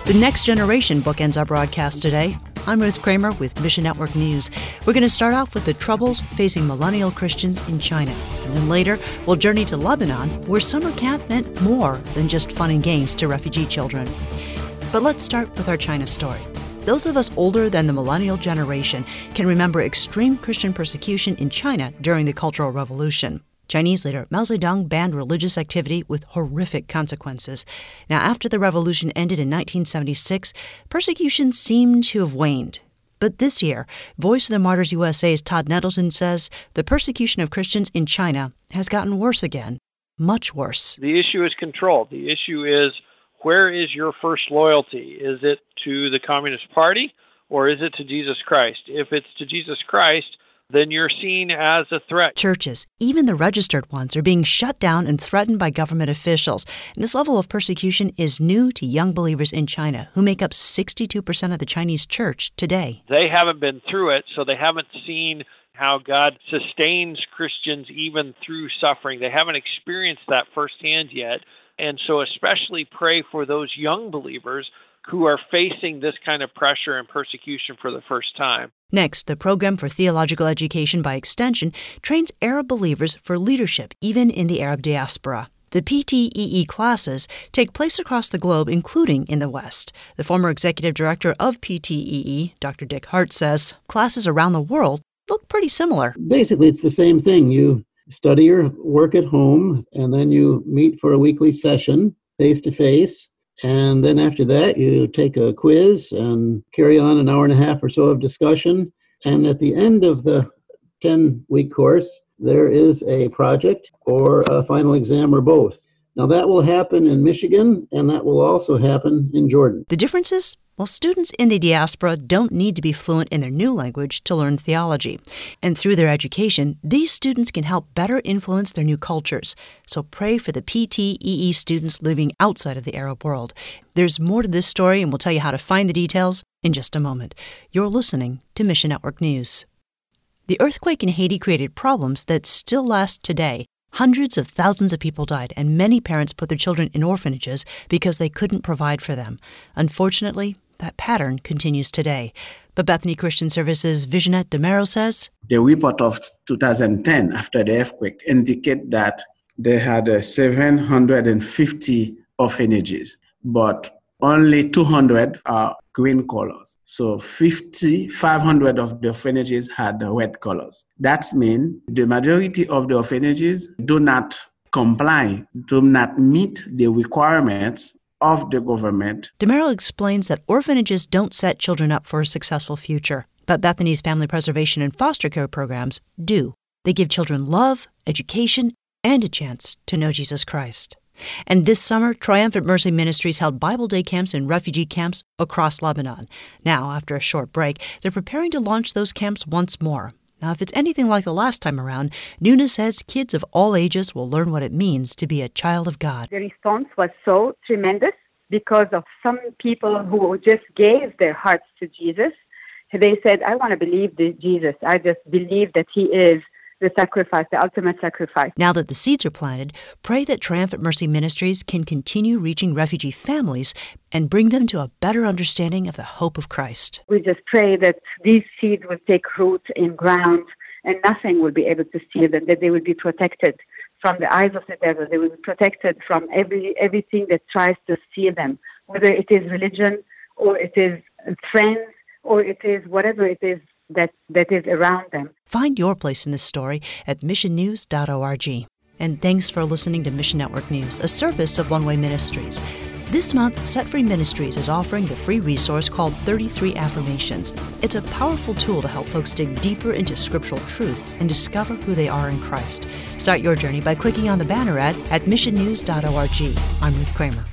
The Next Generation bookends our broadcast today. I'm Ruth Kramer with Mission Network News. We're going to start off with the troubles facing millennial Christians in China. And then later, we'll journey to Lebanon, where summer camp meant more than just fun and games to refugee children. But let's start with our China story. Those of us older than the millennial generation can remember extreme Christian persecution in China during the Cultural Revolution. Chinese leader Mao Zedong banned religious activity with horrific consequences. Now, after the revolution ended in 1976, persecution seemed to have waned. But this year, Voice of the Martyrs USA's Todd Nettleton says the persecution of Christians in China has gotten worse again, much worse. The issue is control. The issue is, where is your first loyalty? Is it to the Communist Party or is it to Jesus Christ? If it's to Jesus Christ, then you're seen as a threat. Churches, even the registered ones, are being shut down and threatened by government officials. And this level of persecution is new to young believers in China, who make up 62% of the Chinese church today. They haven't been through it, so they haven't seen how God sustains Christians even through suffering. They haven't experienced that firsthand yet. And so especially pray for those young believers who are facing this kind of pressure and persecution for the first time. Next, the Program for Theological Education by Extension trains Arab believers for leadership, even in the Arab diaspora. The PTEE classes take place across the globe, including in the West. The former executive director of PTEE, Dr. Dick Hart, says classes around the world look pretty similar. Basically, it's the same thing. You study your work at home, and then you meet for a weekly session, face-to-face. And then after that, you take a quiz and carry on an hour and a half or so of discussion. And at the end of the 10-week course, there is a project or a final exam or both. Now, that will happen in Michigan, and that will also happen in Jordan. The differences? Well, students in the diaspora don't need to be fluent in their new language to learn theology. And through their education, these students can help better influence their new cultures. So pray for the PTEE students living outside of the Arab world. There's more to this story, and we'll tell you how to find the details in just a moment. You're listening to Mission Network News. The earthquake in Haiti created problems that still last today. Hundreds of thousands of people died, and many parents put their children in orphanages because they couldn't provide for them. Unfortunately, that pattern continues today. But Bethany Christian Services' Visionette DeMero says, the report of 2010 after the earthquake indicate that they had 750 orphanages, but only 200 are green colors. So 500 of the orphanages had the red colors. That means the majority of the orphanages do not comply, do not meet the requirements of the government. DeMero explains that orphanages don't set children up for a successful future, but Bethany's family preservation and foster care programs do. They give children love, education, and a chance to know Jesus Christ. And this summer, Triumphant Mercy Ministries held Bible Day camps in refugee camps across Lebanon. Now, after a short break, they're preparing to launch those camps once more. Now, if it's anything like the last time around, Nuna says kids of all ages will learn what it means to be a child of God. The response was so tremendous because of some people who just gave their hearts to Jesus. They said, I want to believe this Jesus. I just believe that he is the sacrifice, the ultimate sacrifice. Now that the seeds are planted, pray that Triumphant Mercy Ministries can continue reaching refugee families and bring them to a better understanding of the hope of Christ. We just pray that these seeds will take root in ground and nothing will be able to steal them, that they will be protected from the eyes of the devil. They will be protected from everything that tries to steal them, whether it is religion or it is friends or it is whatever it is that is around them. Find your place in this story at missionnews.org. And thanks for listening to Mission Network News, a service of One Way Ministries. This month, Set Free Ministries is offering the free resource called 33 Affirmations. It's a powerful tool to help folks dig deeper into scriptural truth and discover who they are in Christ. Start your journey by clicking on the banner at missionnews.org. I'm Ruth Kramer.